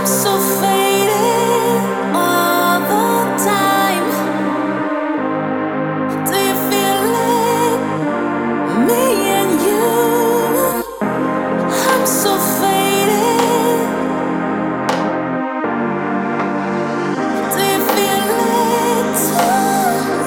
so faded all the time. Do you feel it? Me and you. I'm so faded. Do you feel it too?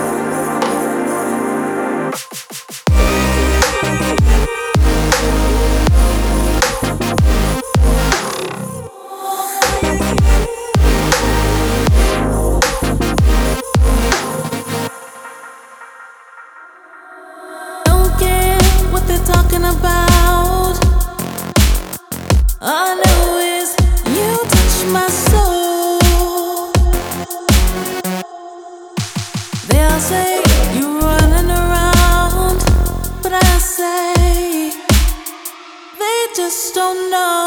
Don't care what they're talking about. All I know is you touch my soul. They all say you're running around, but I say they just don't know.